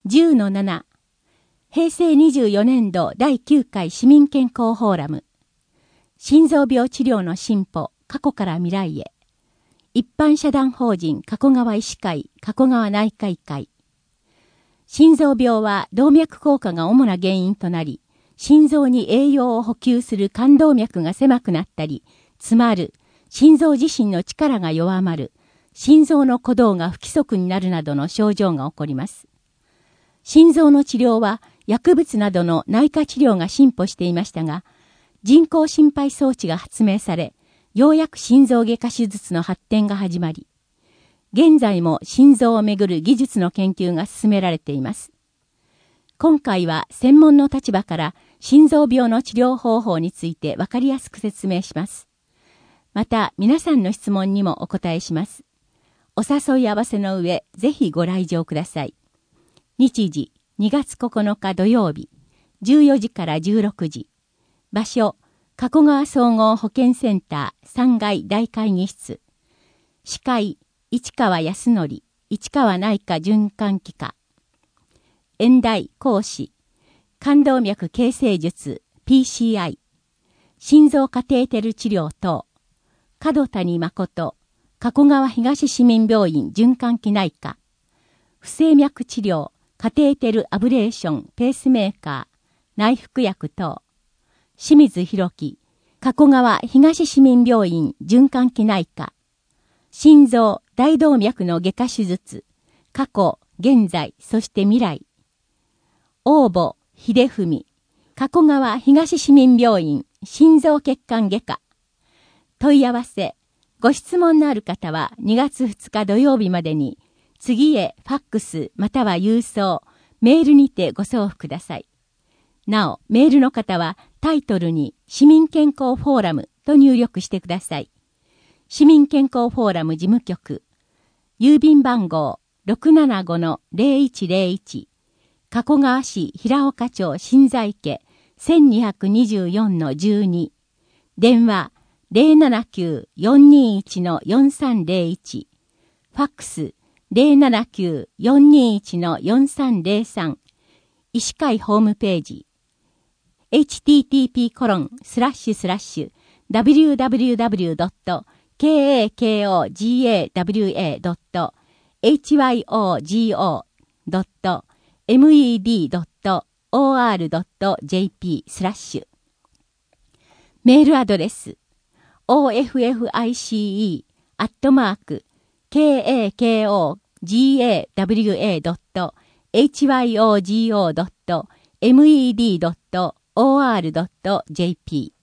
10-7 平成24年度第9回市民健康フォーラム心臓病治療の進歩過去から未来へ一般社団法人加古川医師会加古川内科医会心臓病は動脈硬化が主な原因となり心臓に栄養を補給する冠動脈が狭くなったり詰まる心臓自身の力が弱まる心臓の鼓動が不規則になるなどの症状が起こります。心臓の治療は薬物などの内科治療が進歩していましたが、人工心肺装置が発明され、ようやく心臓外科手術の発展が始まり、現在も心臓をめぐる技術の研究が進められています。今回は専門の立場から心臓病の治療方法についてわかりやすく説明します。また皆さんの質問にもお答えします。お誘い合わせの上、ぜひご来場ください。日時2月9日土曜日14時から16時場所加古川総合保健センター3階大会議室司会市川康則市川内科循環器科演題講師冠動脈形成術 PCI 心臓カテーテル治療等門谷誠加古川東市民病院循環器内科不整脈治療カテーテルアブレーションペースメーカー内服薬等清水博樹加古川東市民病院循環器内科心臓大動脈の外科手術過去現在そして未来応募秀文加古川東市民病院心臓血管外科問い合わせご質問のある方は2月2日土曜日までに次へファックスまたは郵送、メールにてご送付ください。なお、メールの方はタイトルに市民健康フォーラムと入力してください。市民健康フォーラム事務局、郵便番号 675-0101、加古川市平岡町新在家 1224-12、電話 079-421-4301、ファックス079-421-4303 医師会ホームページ http://www.kakogawa.med.or.jp/ メールアドレス office@kakogawa.hyogo.med.or.jp